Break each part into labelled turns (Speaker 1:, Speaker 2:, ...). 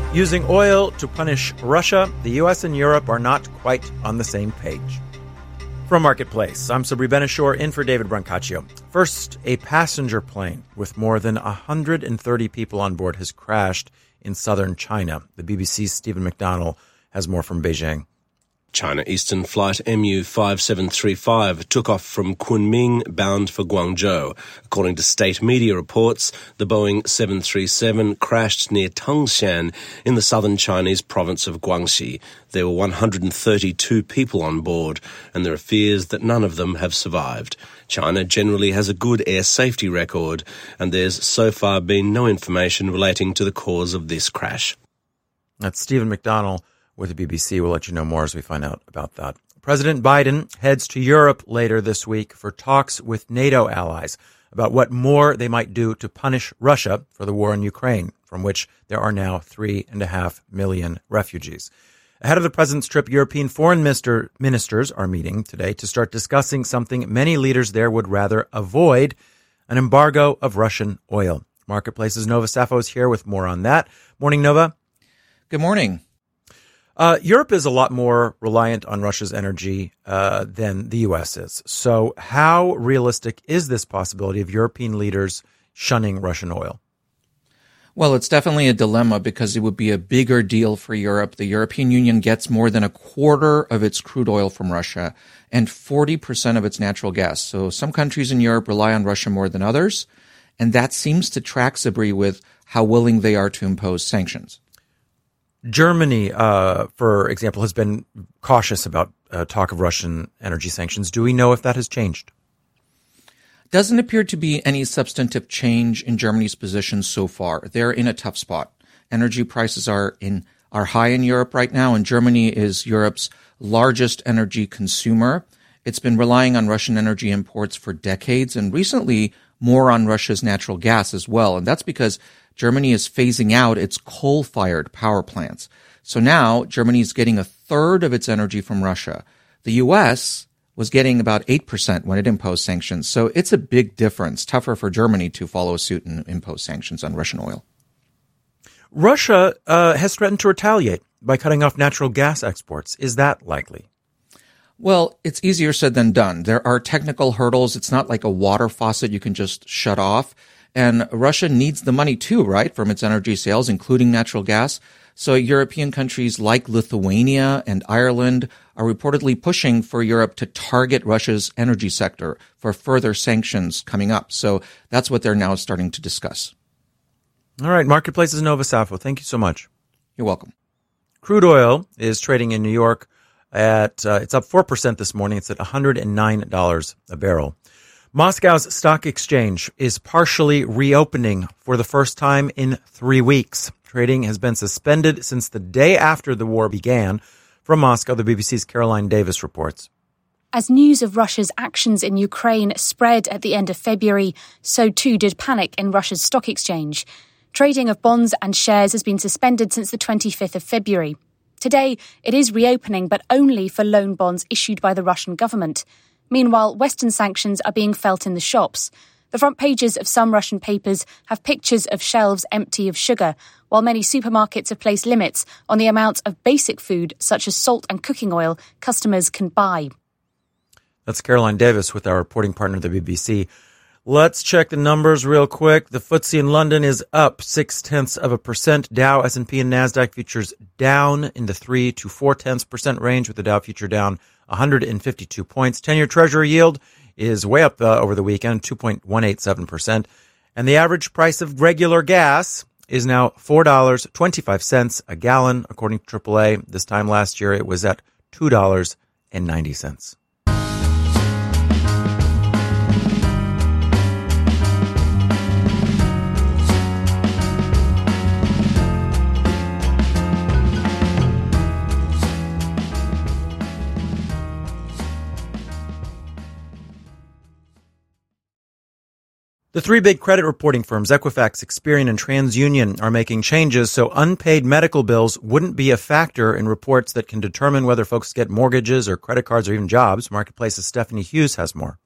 Speaker 1: Using oil to punish Russia, the U.S. and Europe are not quite on the same page. From Marketplace, I'm Sabri Benishore in for David Brancaccio. First, a passenger plane with more than 130 people on board has crashed in southern China. The BBC's Stephen McDonnell has more from Beijing.
Speaker 2: China Eastern Flight MU-5735 took off from Kunming bound for Guangzhou. According to state media reports, the Boeing 737 crashed near Tangshan in the southern Chinese province of Guangxi. There were 132 people on board, and there are fears that none of them have survived. China generally has a good air safety record, and there's so far been no information relating to the cause of this crash.
Speaker 1: That's Stephen McDonnell with the BBC. We'll let you know more as we find out about that. President Biden heads to Europe later this week for talks with NATO allies about what more they might do to punish Russia for the war in Ukraine, from which there are now 3.5 million refugees. Ahead of the president's trip, European foreign ministers are meeting today to start discussing something many leaders there would rather avoid, an embargo of Russian oil. Marketplace's Nova Safo is here with more on that. Morning, Nova.
Speaker 3: Good morning.
Speaker 1: Europe is a lot more reliant on Russia's energy than the U.S. is. So how realistic is this possibility of European leaders shunning Russian oil?
Speaker 3: Well, it's definitely a dilemma because it would be a bigger deal for Europe. The European Union gets more than a quarter of its crude oil from Russia and 40% of its natural gas. So some countries in Europe rely on Russia more than others, and that seems to track, Sabri, with how willing they are to impose sanctions.
Speaker 1: Germany, for example, has been cautious about talk of Russian energy sanctions. Do we know if that has changed?
Speaker 3: Doesn't appear to be any substantive change in Germany's position so far. They're in a tough spot. Energy prices are high in Europe right now, and Germany is Europe's largest energy consumer. It's been relying on Russian energy imports for decades, and recently more on Russia's natural gas as well. And that's because Germany is phasing out its coal-fired power plants. So now Germany is getting a third of its energy from Russia. The U.S. was getting about 8% when it imposed sanctions. So it's a big difference, tougher for Germany to follow suit and impose sanctions on Russian oil.
Speaker 1: Russia has threatened to retaliate by cutting off natural gas exports. Is that likely?
Speaker 3: Well, it's easier said than done. There are technical hurdles. It's not like a water faucet you can just shut off. And Russia needs the money too, right, from its energy sales, including natural gas. So European countries like Lithuania and Ireland are reportedly pushing for Europe to target Russia's energy sector for further sanctions coming up. So that's what they're now starting to discuss.
Speaker 1: All right, Marketplace's Nova Safo. Thank you so much.
Speaker 3: You're welcome.
Speaker 1: Crude oil is trading in New York at, it's up 4% this morning. It's at $109 a barrel. Moscow's stock exchange is partially reopening for the first time in 3 weeks. Trading has been suspended since the day after the war began. From Moscow, the BBC's Caroline Davis reports.
Speaker 4: As news of Russia's actions in Ukraine spread at the end of February, so too did panic in Russia's stock exchange. Trading of bonds and shares has been suspended since the 25th of February. Today, it is reopening, but only for loan bonds issued by the Russian government. Meanwhile, Western sanctions are being felt in the shops. The front pages of some Russian papers have pictures of shelves empty of sugar, while many supermarkets have placed limits on the amount of basic food, such as salt and cooking oil, customers can buy.
Speaker 1: That's Caroline Davis with our reporting partner, the BBC. Let's check the numbers real quick. The FTSE in London is up 0.6%. Dow, S&P, and NASDAQ futures down in the 3 to 0.4% range, with the Dow future down 152 points. 10-year Treasury yield is way up over the weekend, 2.187%. And the average price of regular gas is now $4.25 a gallon, according to AAA. This time last year, it was at $2.90. The three big credit reporting firms, Equifax, Experian, and TransUnion, are making changes so unpaid medical bills wouldn't be a factor in reports that can determine whether folks get mortgages or credit cards or even jobs. Marketplace's Stephanie Hughes has more.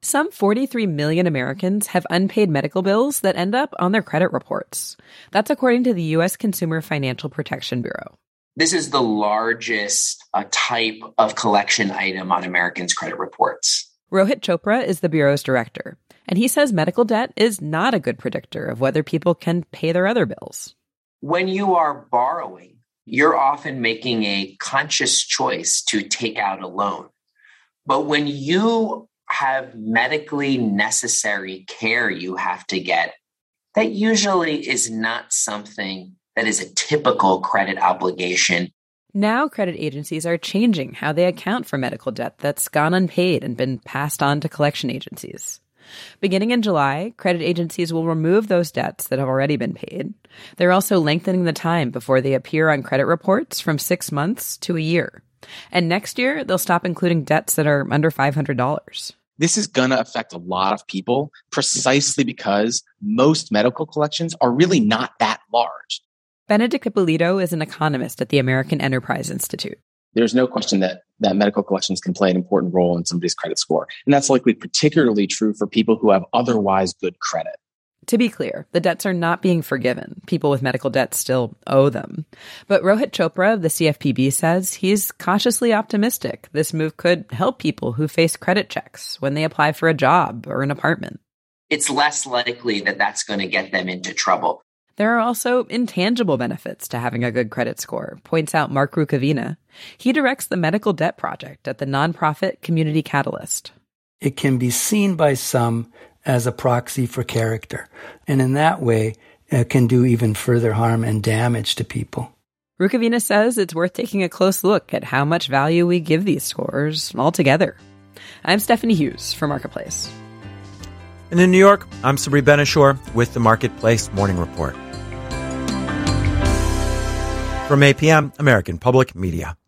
Speaker 5: Some 43 million Americans have unpaid medical bills that end up on their credit reports. That's according to the U.S. Consumer Financial Protection Bureau.
Speaker 6: This is the largest type of collection item on Americans' credit reports.
Speaker 5: Rohit Chopra is the Bureau's director, and he says medical debt is not a good predictor of whether people can pay their other bills.
Speaker 6: When you are borrowing, you're often making a conscious choice to take out a loan. But when you have medically necessary care you have to get, that usually is not something that is a typical credit obligation.
Speaker 5: Now credit agencies are changing how they account for medical debt that's gone unpaid and been passed on to collection agencies. Beginning in July, credit agencies will remove those debts that have already been paid. They're also lengthening the time before they appear on credit reports from 6 months to a year. And next year, they'll stop including debts that are under $500.
Speaker 7: This is going to affect a lot of people precisely because most medical collections are really not that large.
Speaker 5: Benedict Ippolito is an economist at the American Enterprise Institute.
Speaker 7: There's no question that medical collections can play an important role in somebody's credit score. And that's likely particularly true for people who have otherwise good credit.
Speaker 5: To be clear, the debts are not being forgiven. People with medical debts still owe them. But Rohit Chopra of the CFPB says he's cautiously optimistic this move could help people who face credit checks when they apply for a job or an apartment.
Speaker 6: It's less likely that that's going to get them into trouble.
Speaker 5: There are also intangible benefits to having a good credit score, points out Mark Rukavina. He directs the Medical Debt Project at the nonprofit Community Catalyst.
Speaker 8: It can be seen by some as a proxy for character, and in that way, it can do even further harm and damage to people.
Speaker 5: Rukavina says it's worth taking a close look at how much value we give these scores altogether. I'm Stephanie Hughes for Marketplace.
Speaker 1: And in New York, I'm Sabri Benishore with the Marketplace Morning Report. From APM, American Public Media.